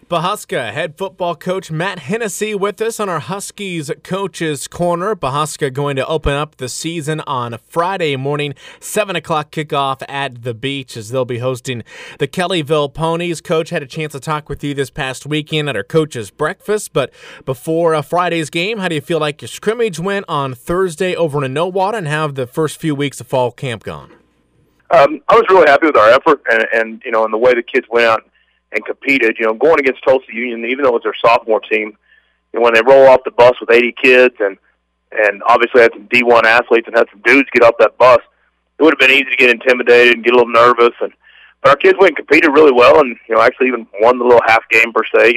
Pawhuska head football coach Matt Hennessy with us on our Huskies Coaches Corner. Pawhuska going to open up the season on Friday morning, 7 o'clock kickoff at the beach as they'll be hosting the Kellyville Ponies. Coach had a chance to talk with you this past weekend at our coach's breakfast, but before Friday's game, how do you feel like your scrimmage went on Thursday over in Nowata, and how have the first few weeks of fall camp gone? I was really happy with our effort and the way the kids went out and competed. Going against Tulsa Union, even though it was their sophomore team, when they roll off the bus with 80 kids and obviously had some D1 athletes and had some dudes get off that bus, it would have been easy to get intimidated and get a little nervous. But our kids went and competed really well, and actually even won the little half game per se.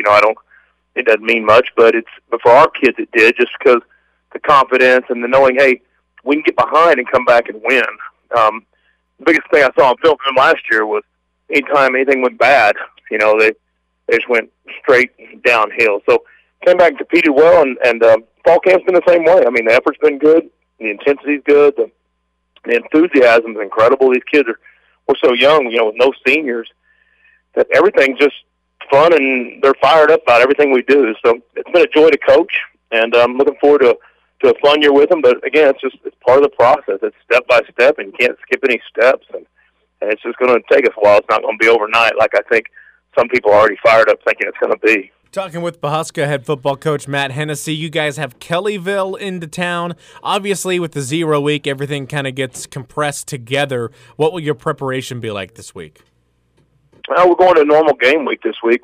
It doesn't mean much, but for our kids it did, just because the confidence and the knowing, hey, we can get behind and come back and win. The biggest thing I saw on film from them last year was anytime anything went bad, they just went straight downhill. So came back and competed well, and fall camp's been the same way. I mean, the effort's been good, the intensity's good, the enthusiasm's incredible. These kids we're so young, with no seniors, that everything's just fun, and they're fired up about everything we do. So it's been a joy to coach, and I'm looking forward to a fun year with them. But again, it's part of the process. It's step by step, and you can't skip any steps, and it's just going to take us a while. It's not going to be overnight like I think some people are already fired up thinking it's going to be. Talking with Pawhuska head football coach Matt Hennessy, you guys have Kellyville into town. Obviously, with the 0 week, everything kind of gets compressed together. What will your preparation be like this week? Well, we're going to a normal game week this week,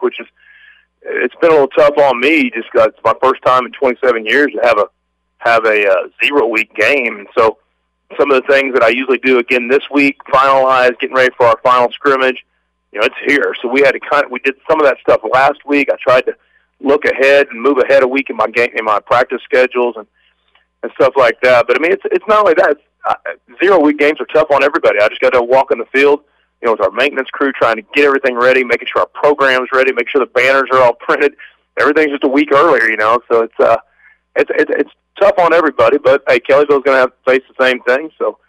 it's been a little tough on me. Just got it's my first time in 27 years to have a 0 week game, and so some of the things that I usually do again this week, finalize, getting ready for our final scrimmage. It's here. So we did some of that stuff last week. I tried to look ahead and move ahead a week in my practice schedules and stuff like that. But I mean, it's not only that. 0 week games are tough on everybody. I just got to walk in the field, with our maintenance crew, trying to get everything ready, making sure our program's ready, make sure the banners are all printed. Everything's just a week earlier, So it's tough on everybody. But hey, Kellyville's going to have to face the same thing. So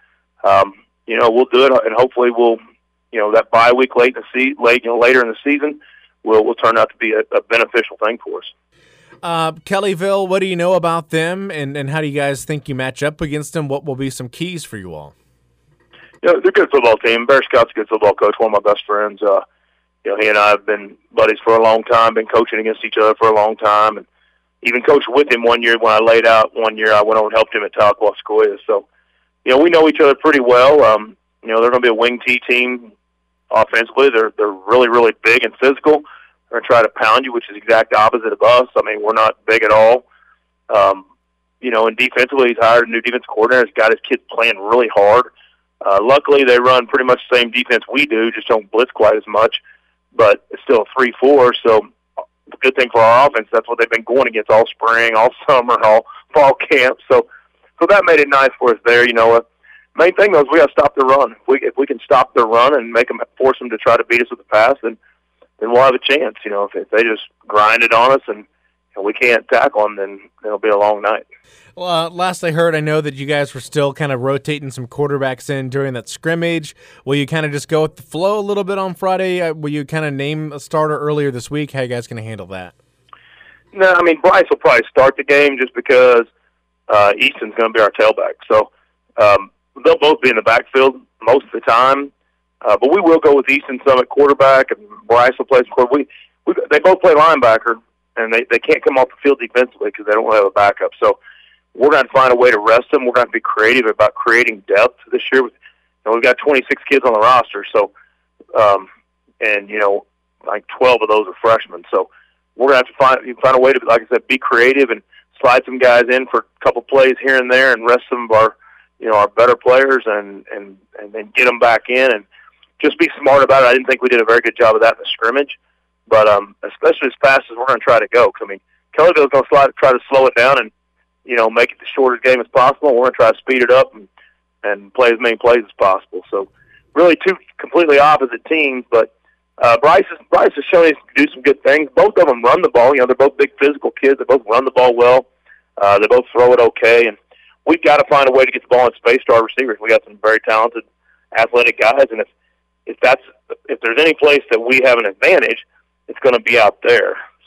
we'll do it, and hopefully we'll. That bye week later in the season will turn out to be a beneficial thing for us. Kellyville, what do you know about them, and how do you guys think you match up against them? What will be some keys for you all? They're a good football team. Bear Scott's a good football coach, one of my best friends. He and I have been buddies for a long time, been coaching against each other for a long time, and even coached with him one year when I laid out. One year I went over and helped him at Tahlequah Sequoia. So, we know each other pretty well. They're going to be a wing T team. Offensively, they're really, really big and physical. They're going to try to pound you, which is the exact opposite of us. I mean, we're not big at all. And defensively, he's hired a new defense coordinator. He's got his kids playing really hard. Luckily, they run pretty much the same defense we do, just don't blitz quite as much. But it's still a 3-4, so the good thing for our offense, that's what they've been going against all spring, all summer, all fall camp. So that made it nice for us there, Main thing, though, is we got to stop the run. If we can stop their run and force them to try to beat us with the pass, then we'll have a chance. If they just grind it on us and we can't tackle them, then it'll be a long night. Well, last I heard, I know that you guys were still kind of rotating some quarterbacks in during that scrimmage. Will you kind of just go with the flow a little bit on Friday? Will you kind of name a starter earlier this week? How are you guys going to handle that? No, I mean, Bryce will probably start the game just because Easton's going to be our tailback. So, they'll both be in the backfield most of the time, but we will go with Easton some at quarterback, and Bryce will play some quarterback. They both play linebacker, and they can't come off the field defensively because they don't have a backup. So we're going to find a way to rest them. We're going to be creative about creating depth this year. We've got 26 kids on the roster, so like 12 of those are freshmen. So we're going to have to find a way to, like I said, be creative and slide some guys in for a couple plays here and there, and rest some of our better players and then get them back in and just be smart about it. I didn't think we did a very good job of that in the scrimmage, but especially as fast as we're going to try to go. I mean, Kellyville's going to try to slow it down and, make it the shortest game as possible. We're going to try to speed it up and play as many plays as possible. So really two completely opposite teams, but Bryce has shown us to do some good things. Both of them run the ball. They're both big physical kids. They both run the ball well. They both throw it okay, and we've got to find a way to get the ball in space to our receivers. We got some very talented, athletic guys, and if there's any place that we have an advantage, it's going to be out there.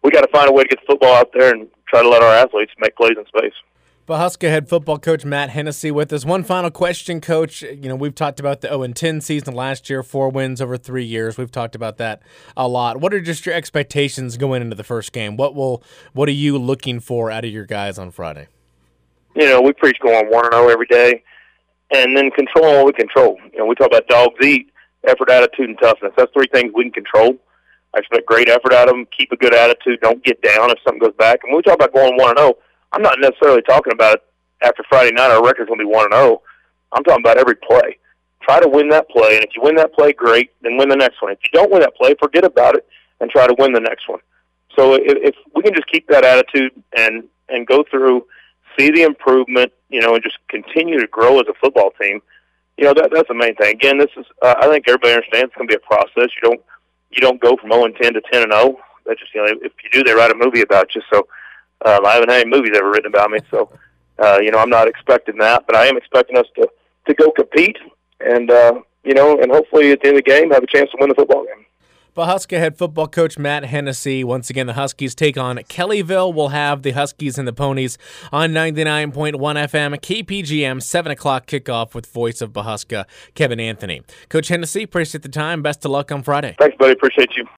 we got to find a way to get the football out there and try to let our athletes make plays in space. Pahuska head football coach Matt Hennessy with us. One final question, Coach. We've talked about the 0-10 season last year, 4 wins over 3 years. We've talked about that a lot. What are just your expectations going into the first game? What are you looking for out of your guys on Friday? We preach going 1-0 every day, and then control what we control. We talk about dogs eat, effort, attitude, and toughness. That's 3 things we can control. I expect great effort out of them, keep a good attitude, don't get down if something goes back. And when we talk about going 1-0, I'm not necessarily talking about it after Friday night, our record's going to be 1-0. I'm talking about every play. Try to win that play, and if you win that play, great, then win the next one. If you don't win that play, forget about it and try to win the next one. So if we can just keep that attitude and go through, see the improvement, and just continue to grow as a football team, that's the main thing. Again, this is I think everybody understands it's going to be a process. You don't go from 0-10 to 10-0. That's just if you do, they write a movie about you. So I haven't had any movies ever written about me. So I'm not expecting that, but I am expecting us to go compete and and hopefully at the end of the game have a chance to win the football game. Pahuska head football coach Matt Hennessy. Once again, the Huskies take on Kellyville. We'll have the Huskies and the Ponies on 99.1 FM, KPGM, 7 o'clock kickoff with voice of Pahuska, Kevin Anthony. Coach Hennessy, appreciate the time. Best of luck on Friday. Thanks, buddy. Appreciate you.